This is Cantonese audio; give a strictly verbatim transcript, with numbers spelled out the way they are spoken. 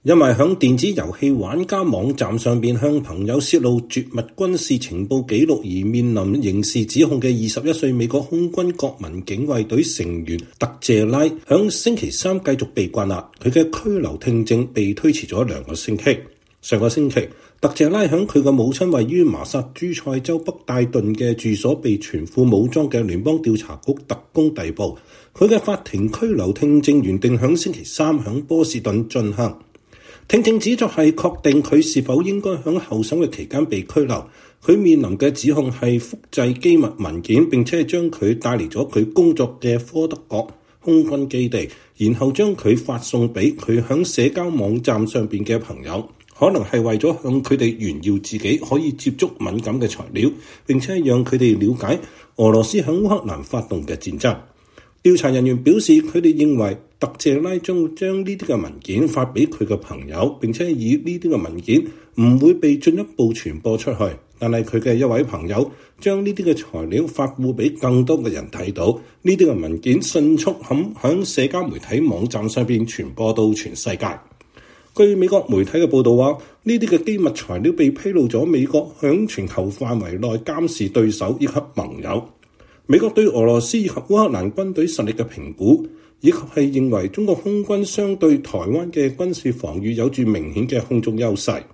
因為響電子遊戲玩家網站上邊向朋友泄露絕密軍事情報記錄而面臨刑事指控嘅二十一歲美國空軍國民警衛隊成員特謝拉，響星期三繼續被關押，佢嘅拘留聽證被推遲咗兩個星期。上個星期，特謝拉響佢嘅母親位於麻薩諸塞州北戴頓嘅住所被全副武裝嘅聯邦調查局特工逮捕，佢嘅法庭拘留聽證原定響星期三響波士頓進行。聽證旨在係確定佢是否應該喺候審嘅期間被拘留。佢面臨嘅指控係複製機密文件，並且係將佢帶嚟咗佢工作嘅科德國空軍基地，然後將佢發送俾佢喺社交網站上邊嘅朋友，可能係為咗向佢哋炫耀自己可以接觸敏感嘅材料，並且讓佢哋了解俄羅斯喺烏克蘭發動嘅戰爭。調查人員表示，佢哋認為特謝拉將會將呢啲嘅文件發俾佢嘅朋友，並且以呢啲嘅文件唔會被進一步傳播出去。但係佢嘅一位朋友將呢啲嘅材料發布俾更多嘅人睇到，呢啲嘅文件迅速咁響社交媒體網站上邊傳播到全世界。據美國媒體嘅報道話，呢啲嘅機密材料被披露咗美國響全球範圍內監視對手以及盟友。美國對俄羅斯以及烏克蘭軍隊實力嘅評估，以及係認為中國空軍相對台灣嘅軍事防禦有住明顯嘅空中優勢。